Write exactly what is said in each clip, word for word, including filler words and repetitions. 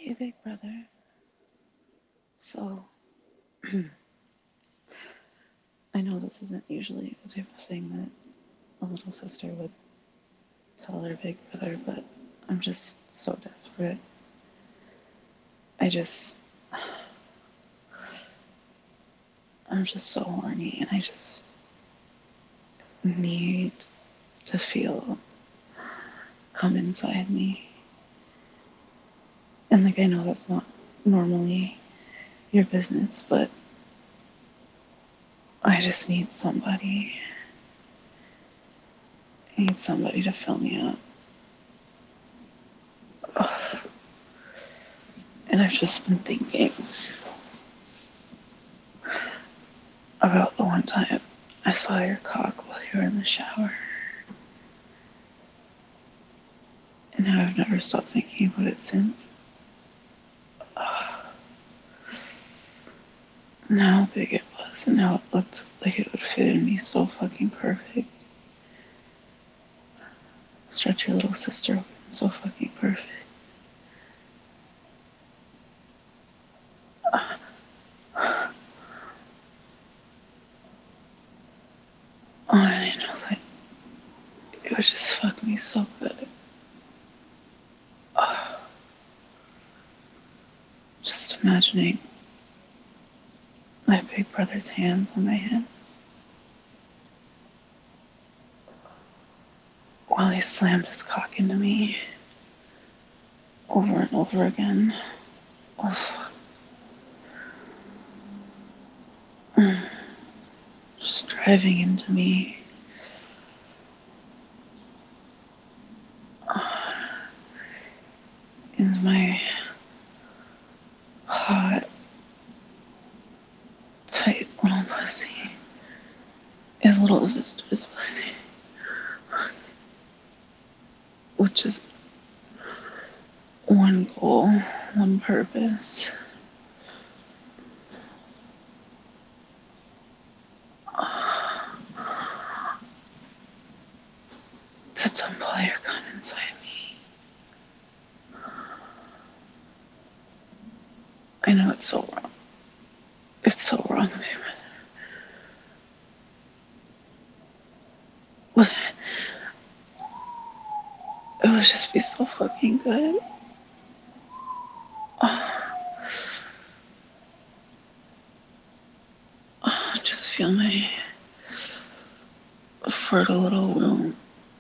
Hey, big brother. So, I know this isn't usually the type of thing that a little sister would tell her big brother, but I'm just so desperate. I just, I'm just so horny, and I just need to feel come inside me. And, like, I know that's not normally your business, but I just need somebody. I need somebody to fill me up. Ugh. And I've just been thinking about the one time I saw your cock while you were in the shower. And how I've never stopped thinking about it since. Ugh. And how big it was, and how it looked like it would fit in me so fucking perfect. Stretch your little sister open so fucking perfect. Oh, and I know that it would just fuck me so good. Ugh. Just imagining my big brother's hands on my hips while he slammed his cock into me over and over again. Oh, mm. Just driving into me. Uh, into my hot, tight little pussy. As little as this his pussy. Which is one goal, one purpose. To dump all your gun inside me. I know it's so wrong. It's so wrong, but it would just be so fucking good. Oh, oh, just feel my fertile little womb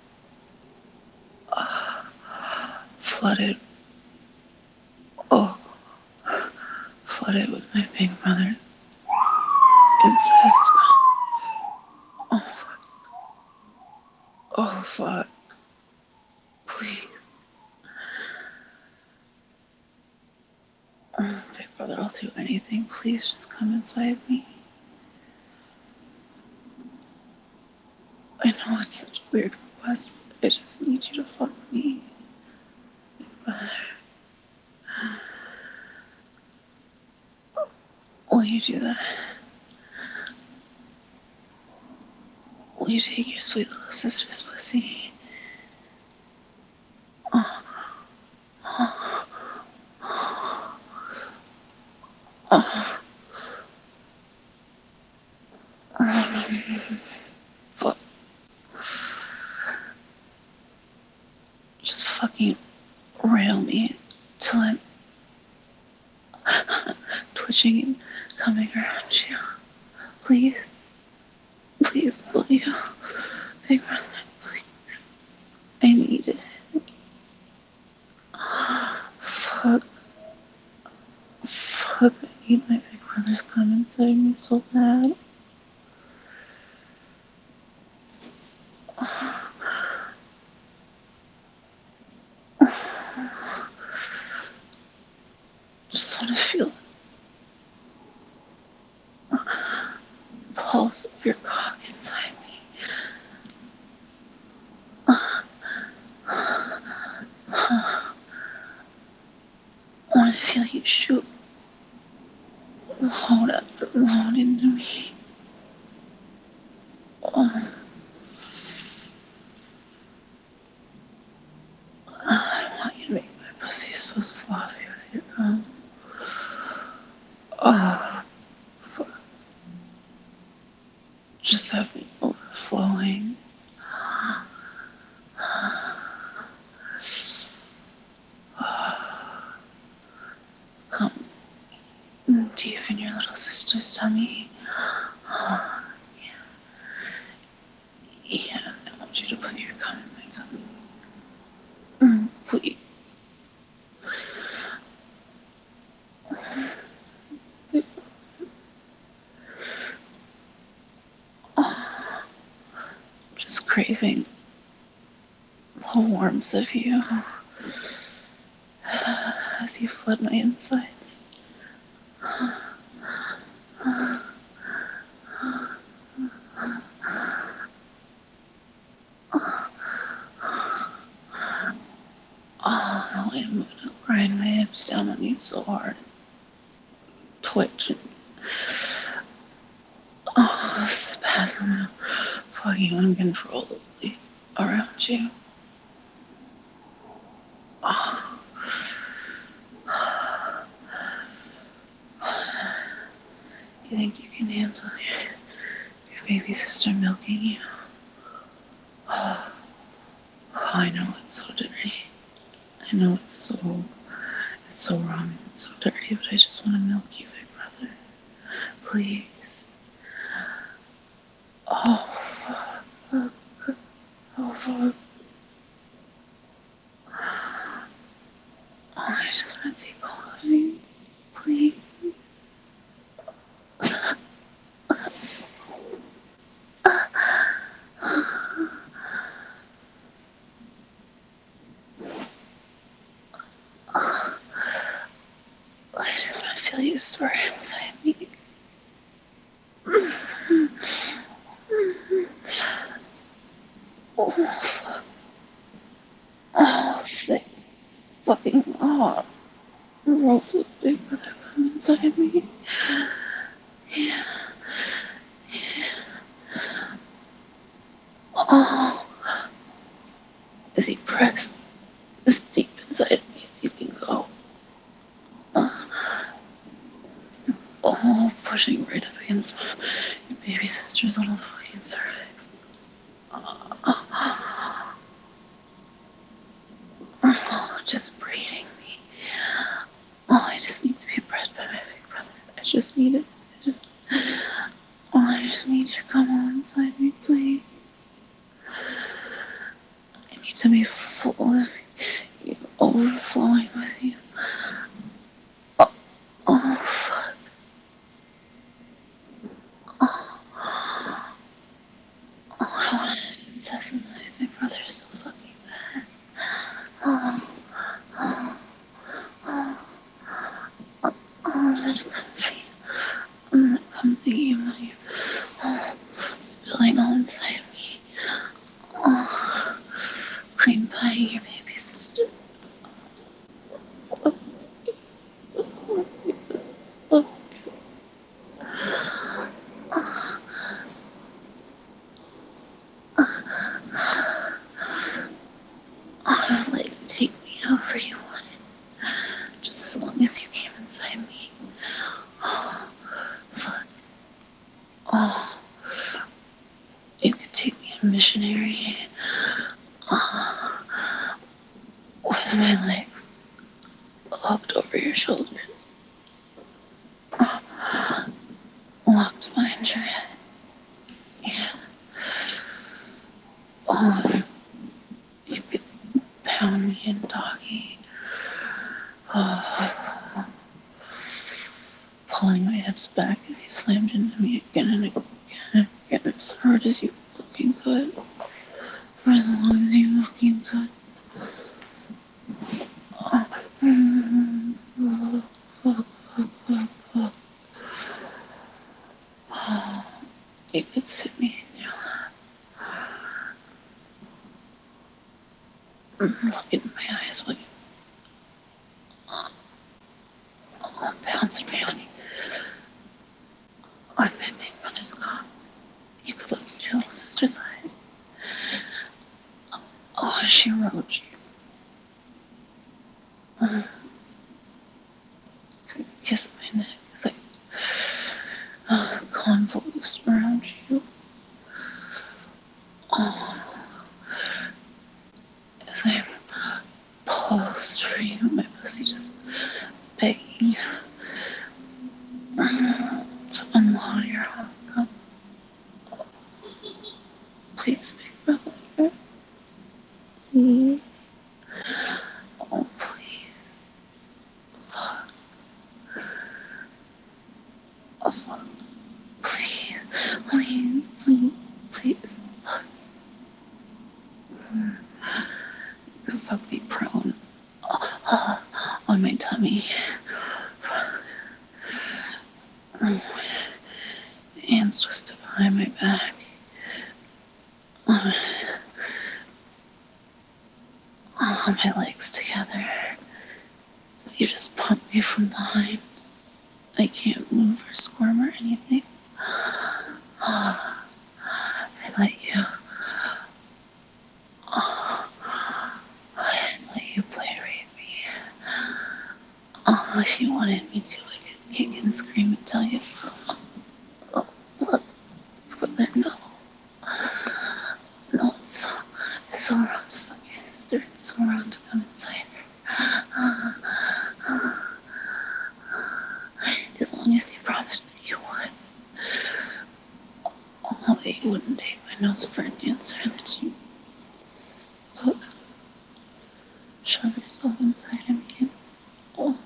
uh, flooded. Oh, flooded with my big brother's incest. Oh, oh, fuck. Please. Oh, big brother, I'll do anything. Please just come inside me. I know it's such a weird request, but I just need you to fuck me. Brother, will you do that? Will you take your sweet little sister's pussy? Oh, oh, oh. Um, fuck. Just fucking rail me till I'm twitching and coming around you. Please, please, will you? Big brother, please. I need it. Fuck. Fuck, I need my big brother's come inside me so bad. Just want to feel the pulse of your cock inside me. I want to feel you shoot load after load into me. Oh, I want you to make my pussy so sloppy with your cum. sister's tummy. Yeah. Yeah, I want you to put your gum in my tummy. Mm, please. Oh, just craving the warmth of you as you flood my insides. Oh, I'm gonna grind my hips down on you so hard. Twitch. Oh, spasm. Fucking uncontrollably around you. Oh. You think you can handle your, your baby sister milking you? Oh, I know it's so dirty. I know it's so, it's so wrong and it's so dirty, but I just want to milk you, big brother. Please. Oh, fuck. Oh, fuck. Oh, I just want to take all of you. Please. I just want to feel you swear inside me. Oh, fuck. Oh, thank fucking God. Rope with big brother come inside me. Yeah. Oh, as he pressed as deep inside me as you can go. Oh, pushing right up against your baby sister's little fucking cervix. Oh, just braiding me. Oh, I just need to be bred by my big brother. I just need it. I just, oh, I just need you to come on inside me, please. I need to be full of you, overflowing with you. Oh, oh fuck. Oh, oh, I want to incest in my brother's so fucking bad. Oh, oh, oh, oh, I'm gonna come for you. I'm gonna come for you when you, oh, spilling all inside me. Oh, cream pie, your baby sister. Oh, oh, oh. Oh, like, take me however you want it. Just as long as you came inside me. Oh, fuck. Oh, you could take me a missionary. Oh, with my legs hooked over your shoulders. Oh, locked behind your head. Yeah. Oh, you could pound me in doggy. Oh, pulling my hips back as you slammed into me again and again and again as hard as you fucking could. For as long as you fucking could. Oh. Oh. You could sit me in your lap. Look into my eyes while you oh, bounced me on you. I'm bending on his cock. You could look into your little sister's eyes. Oh, she rode you. Oh. Could kiss my neck as I uh, convulsed around you. Oh, as I pulsed for you, my pussy just begging. please, big brother. Please. Oh, please. Fuck. Oh, fuck. Please. Please. Please. Please. Fuck. Fuck me prone. Oh, on my tummy. Hands twisted behind my back. All my legs together. So you just pump me from behind. I can't move or squirm or anything. I let you. I let you play rape me. Oh, if you wanted me to, I could kick and scream and tell you so. Oh, look, but no. No, it's so, it's so wrong to fuck your sister. It's so wrong to come inside her. As long as you promised that you would. Oh, that you wouldn't take my nose for an answer, that you would shove yourself inside of me and oh,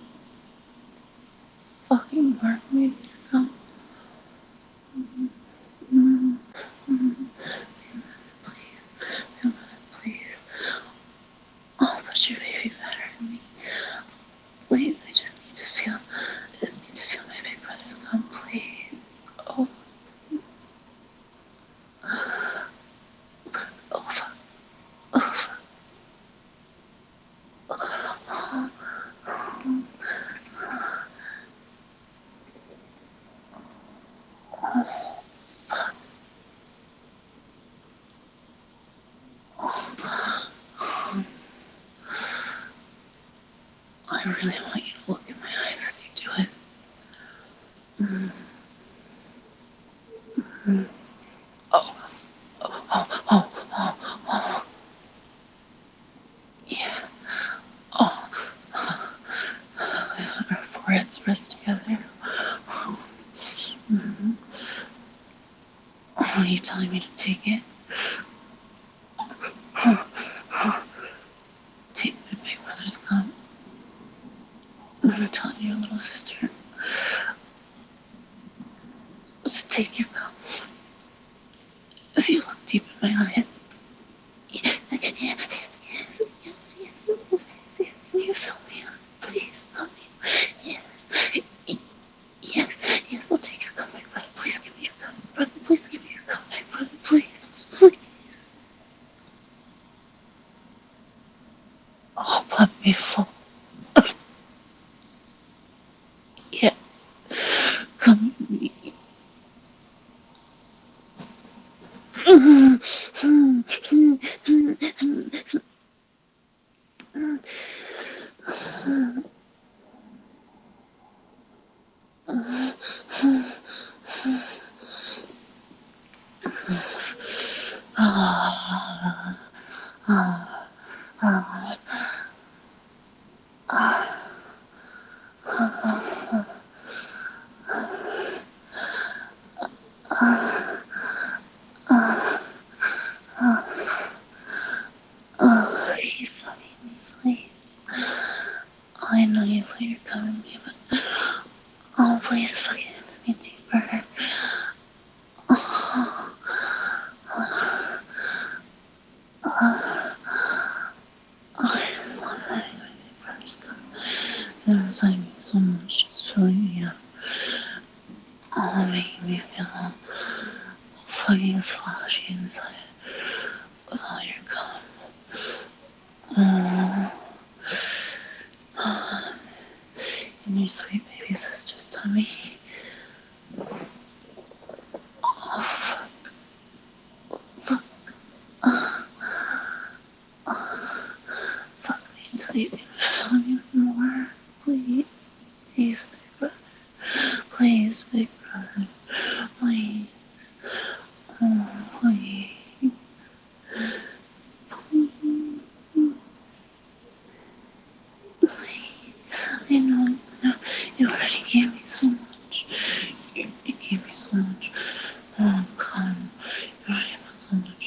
fucking mark me. Oh. Mm-hmm. Mm-hmm. Mm-hmm. Please, please. Oh, put your baby better than me. Please, I just need to feel, I just need to feel my big brother's come, please. Oh, please. Oh, fuck. Oh, fuck. Oh, oh, oh, fuck. Oh. I really want you to look in my eyes as you do it. Mm. Mm. Oh, oh, oh, oh, oh, oh. Yeah. Oh. Our foreheads pressed together. Mm-hmm. Are you telling me to take it? Take my big brother's gun. I'm telling your little sister to take your gun. As you look deep in my eyes. Yes, yes, yes, yes, yes, yes, yes. You feel me? Please, feel me. Yes. Yes, yes, I'll take your gun, my brother. Please give me your gun, brother. Please give me your gun, my brother. Please, please. Oh, let me fall. Yes. Come with me. Ah, ah, ah, ah. Oh, you fucking me, please. I know you put your gun in me, but oh, please fucking me deeper. Oh, oh, oh, I just love having my big brother's gun. It was like me so much, just filling me up. Oh, making me feel all fucking sloshy inside with all your cum. Oh, in your sweet baby sister's tummy. Oh, fuck. Fuck. Uh, uh, fuck me until you can feel me more. Please. Please, big brother. Please, big brother. Please. Oh, please. Please. Please. I know, I know. You already gave me so much. You, you gave me so much. Oh, come. You already put so much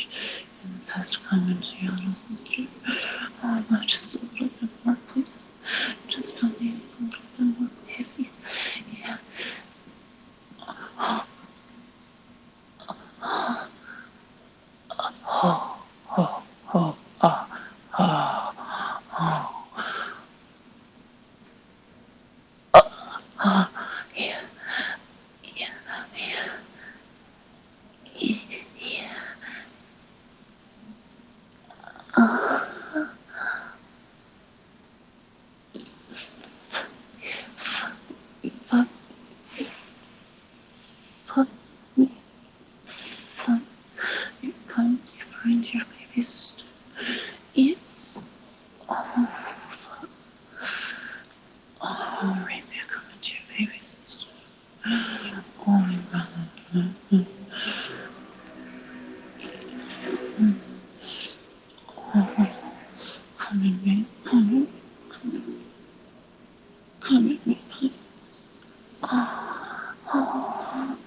come at me, please. Oh, oh,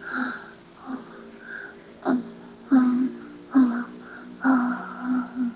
oh, oh, oh, oh,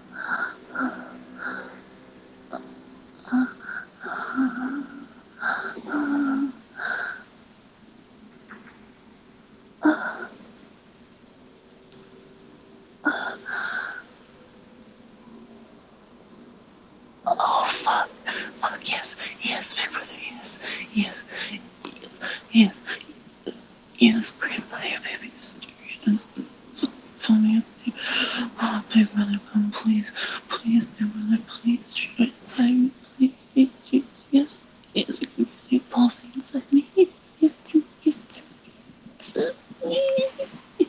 oh, fuck, fuck, yes, yes, big brother, yes, yes, yes, yes, yes, grandpa, babies, yes, fill me up, oh, big brother, come, please, please, big brother, please, shoot it inside me, please, yes, yes, yes, yes, you can feel your pulse inside me, yes, yes, yes, yes, yes.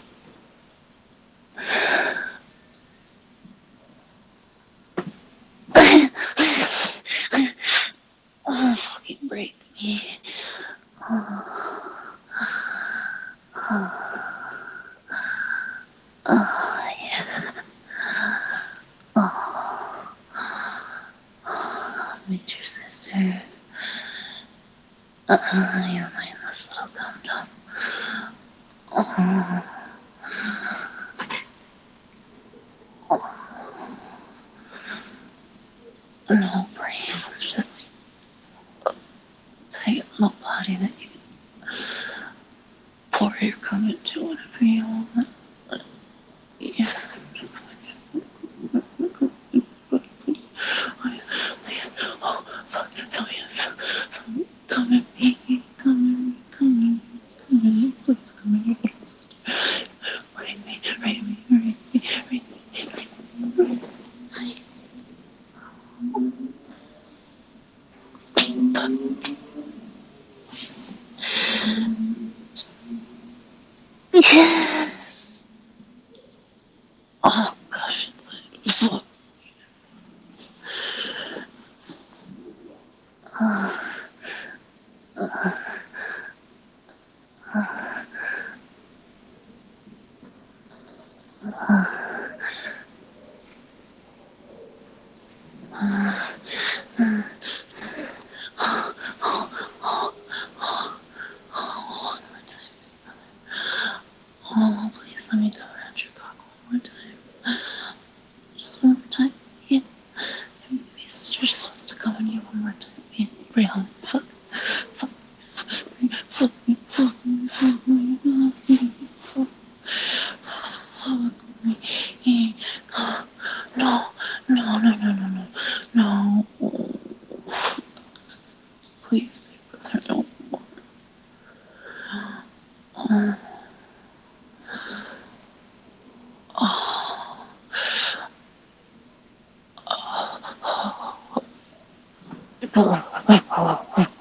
Oh, fucking break me. Oh, oh, oh, yeah. Oh, meet your sister. Uh, you're my nice little dum dum. Oh, oh, no brain was just a tight little body that you can pour your cum into whenever you want. Yes. Please, oh, fuck, come here, come at me, come at me, come at me, come at me, please, come at me, rape me, rape me, rape me, rape me, rape me, yes! Oh, gosh, it's like, fuck. Oh, one more time. Oh, please let me go around your cock one more time. Just one more time. Yeah. My sister just wants to come on you one more time. Yeah, real. Fuck. Fuck. Fuck me. Fuck me. Fuck me. Fuck me. Fuck me. Fuck me. No. No, no, no, no, no. No. Please, brother, don't. Oh. Oh. Oh. Oh.